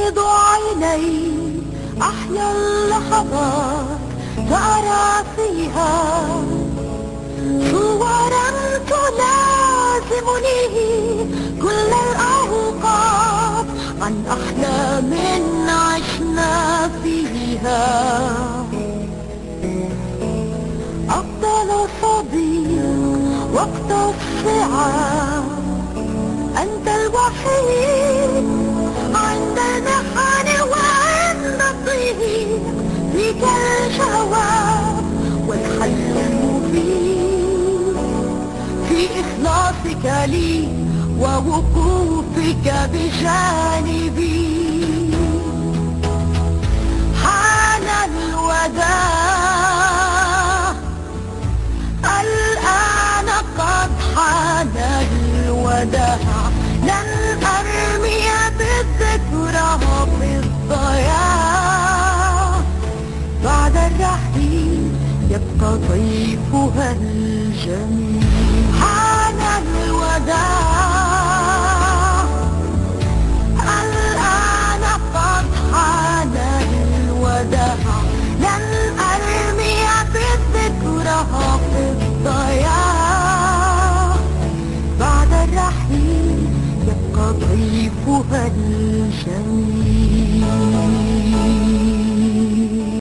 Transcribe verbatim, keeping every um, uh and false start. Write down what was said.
أغمض عيني أحيا اللحظات ترى فيها صورا تلازمني كل الأوقات عن أحلام عشنا فيها. أفضل صديق وقت الصعاب أنت الوحيد عند المحن وعند الضيق فيك الجواب والحل المفيد في إخلاصك لي ووقوفك بجانبي. حان الوداع الآن قد حان الوداع لن أرمي بالذكرى في الضياع بعد الرحيل يبقى طيفها الجميل. حان الوداع الآن قد حان الوداع لن أرمي بالذكرى في الضياع بعد الرحيل يبقى طيفها الجميل.